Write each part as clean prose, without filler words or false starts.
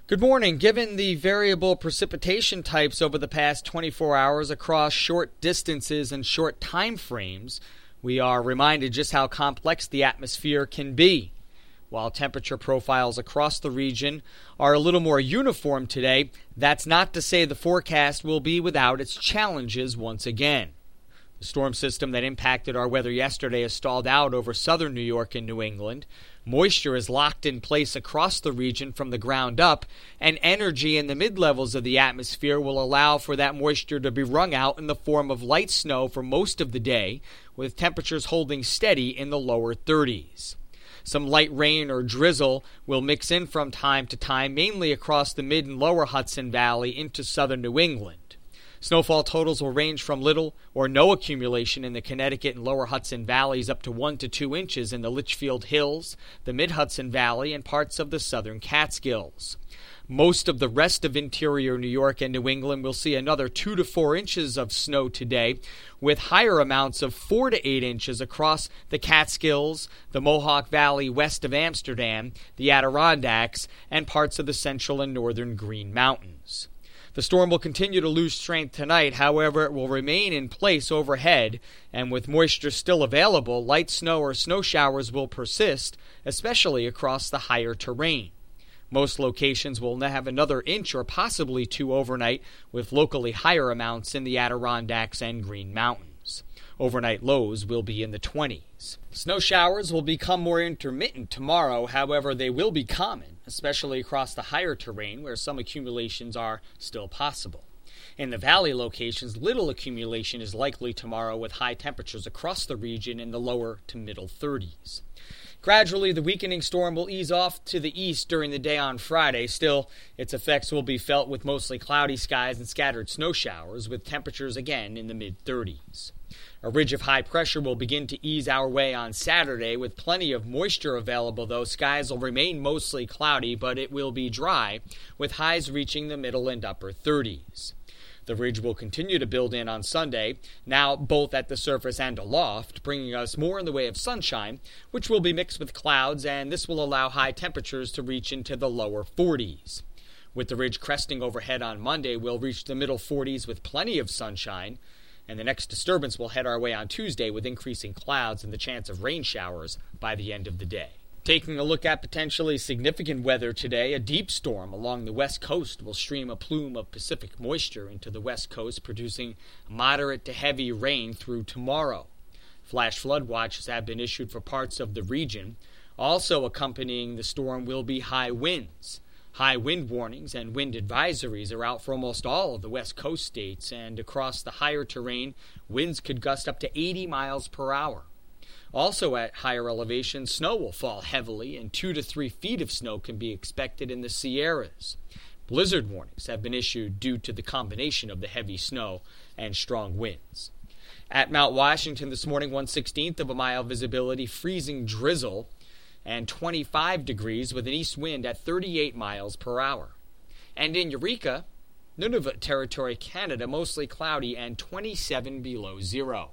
Good morning. Given the variable precipitation types over the past 24 hours across short distances and short time frames, we are reminded just how complex the atmosphere can be. While temperature profiles across the region are a little more uniform today, that's not to say the forecast will be without its challenges once again. The storm system that impacted our weather yesterday has stalled out over southern New York and New England. Moisture is locked in place across the region from the ground up, and energy in the mid-levels of the atmosphere will allow for that moisture to be wrung out in the form of light snow for most of the day, with temperatures holding steady in the lower 30s. Some light rain or drizzle will mix in from time to time, mainly across the mid and lower Hudson Valley into southern New England. Snowfall totals will range from little or no accumulation in the Connecticut and lower Hudson Valleys up to 1 to 2 inches in the Litchfield Hills, the mid-Hudson Valley, and parts of the southern Catskills. Most of the rest of interior New York and New England will see another 2 to 4 inches of snow today, with higher amounts of 4 to 8 inches across the Catskills, the Mohawk Valley west of Amsterdam, the Adirondacks, and parts of the central and northern Green Mountains. The storm will continue to lose strength tonight, however, it will remain in place overhead, and with moisture still available, light snow or snow showers will persist, especially across the higher terrain. Most locations will have another inch or possibly 2 overnight, with locally higher amounts in the Adirondacks and Green Mountains. Overnight lows will be in the 20s. Snow showers will become more intermittent tomorrow, however, they will be common, especially across the higher terrain where some accumulations are still possible. In the valley locations, little accumulation is likely tomorrow with high temperatures across the region in the lower to middle 30s. Gradually, the weakening storm will ease off to the east during the day on Friday. Still, its effects will be felt with mostly cloudy skies and scattered snow showers, with temperatures again in the mid-30s. A ridge of high pressure will begin to ease our way on Saturday, with plenty of moisture available, though skies will remain mostly cloudy, but it will be dry, with highs reaching the middle and upper 30s. The ridge will continue to build in on Sunday, now both at the surface and aloft, bringing us more in the way of sunshine, which will be mixed with clouds, and this will allow high temperatures to reach into the lower 40s. With the ridge cresting overhead on Monday, we'll reach the middle 40s with plenty of sunshine, and the next disturbance will head our way on Tuesday with increasing clouds and the chance of rain showers by the end of the day. Taking a look at potentially significant weather today, a deep storm along the west coast will stream a plume of Pacific moisture into the west coast, producing moderate to heavy rain through tomorrow. Flash flood watches have been issued for parts of the region. Also accompanying the storm will be high winds. High wind warnings and wind advisories are out for almost all of the west coast states, and across the higher terrain, winds could gust up to 80 miles per hour. Also at higher elevations, snow will fall heavily, and 2 to 3 feet of snow can be expected in the Sierras. Blizzard warnings have been issued due to the combination of the heavy snow and strong winds. At Mount Washington this morning, 1/16 of a mile visibility, freezing drizzle, and 25 degrees with an east wind at 38 miles per hour. And in Eureka, Nunavut Territory, Canada, mostly cloudy and 27 below zero.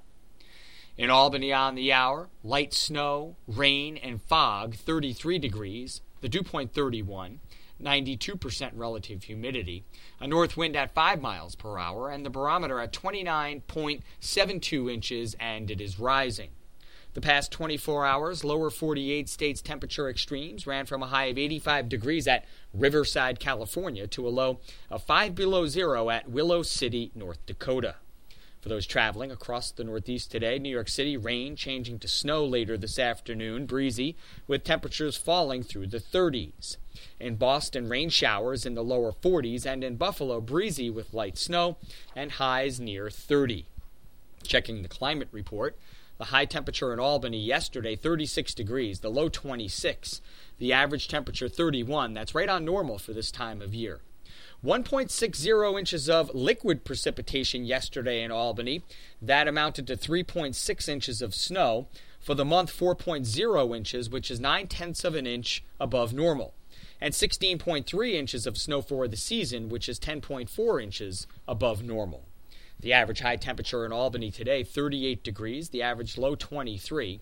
In Albany on the hour, light snow, rain, and fog, 33 degrees, the dew point 31, 92% relative humidity, a north wind at 5 miles per hour, and the barometer at 29.72 inches, and it is rising. The past 24 hours, lower 48 states temperature extremes ran from a high of 85 degrees at Riverside, California, to a low of 5 below zero at Willow City, North Dakota. For those traveling across the Northeast today, New York City, rain changing to snow later this afternoon, breezy, with temperatures falling through the 30s. In Boston, rain showers in the lower 40s, and in Buffalo, breezy with light snow and highs near 30. Checking the climate report, the high temperature in Albany yesterday, 36 degrees, the low 26. The average temperature 31. That's right on normal for this time of year. 1.60 inches of liquid precipitation yesterday in Albany. That amounted to 3.6 inches of snow. For the month, 4.0 inches, which is 9/10 of an inch above normal. And 16.3 inches of snow for the season, which is 10.4 inches above normal. The average high temperature in Albany today, 38 degrees. The average low, 23.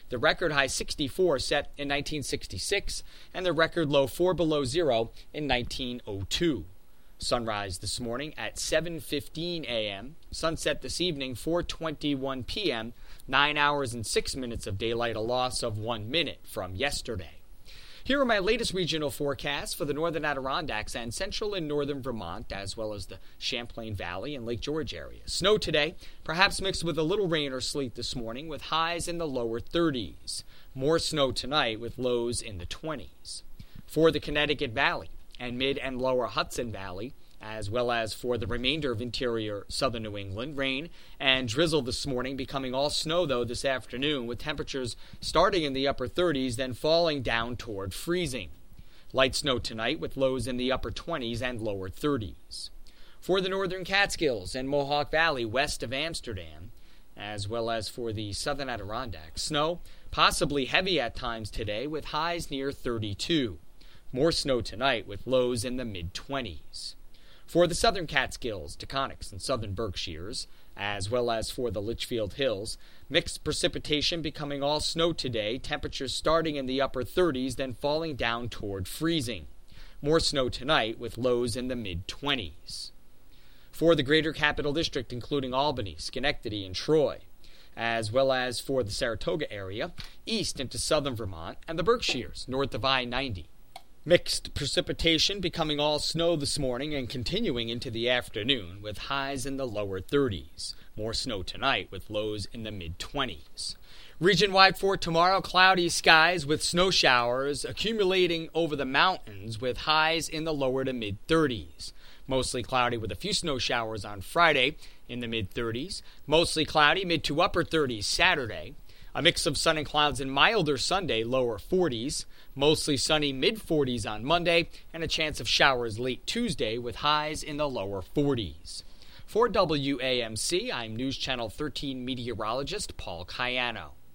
the record high 64 set in 1966, and the record low 4 below zero in 1902. Sunrise this morning at 7:15 a.m., sunset this evening 4:21 p.m., 9 hours and 6 minutes of daylight, a loss of 1 minute from yesterday. Here are my latest regional forecasts for the northern Adirondacks and central and northern Vermont, as well as the Champlain Valley and Lake George area. Snow today, perhaps mixed with a little rain or sleet this morning, with highs in the lower 30s. More snow tonight with lows in the 20s. For the Connecticut Valley and mid and lower Hudson Valley, as well as for the remainder of interior southern New England, rain and drizzle this morning, becoming all snow, though, this afternoon, with temperatures starting in the upper 30s, then falling down toward freezing. Light snow tonight with lows in the upper 20s and lower 30s. For the northern Catskills and Mohawk Valley west of Amsterdam, as well as for the southern Adirondacks, snow, possibly heavy at times today, with highs near 32. More snow tonight with lows in the mid-20s. For the southern Catskills, Taconics, and southern Berkshires, as well as for the Litchfield Hills, mixed precipitation becoming all snow today, temperatures starting in the upper 30s, then falling down toward freezing. More snow tonight with lows in the mid-20s. For the greater Capital District, including Albany, Schenectady, and Troy, as well as for the Saratoga area, east into southern Vermont, and the Berkshires, north of I-90. Mixed precipitation becoming all snow this morning and continuing into the afternoon with highs in the lower 30s. More snow tonight with lows in the mid-20s. Region-wide for tomorrow, cloudy skies with snow showers accumulating over the mountains with highs in the lower to mid-30s. Mostly cloudy with a few snow showers on Friday in the mid-30s. Mostly cloudy, mid to upper 30s Saturday. A mix of sun and clouds and milder Sunday, lower 40s. Mostly sunny, mid-40s on Monday, and a chance of showers late Tuesday with highs in the lower 40s. For WAMC, I'm News Channel 13 meteorologist Paul Cayano.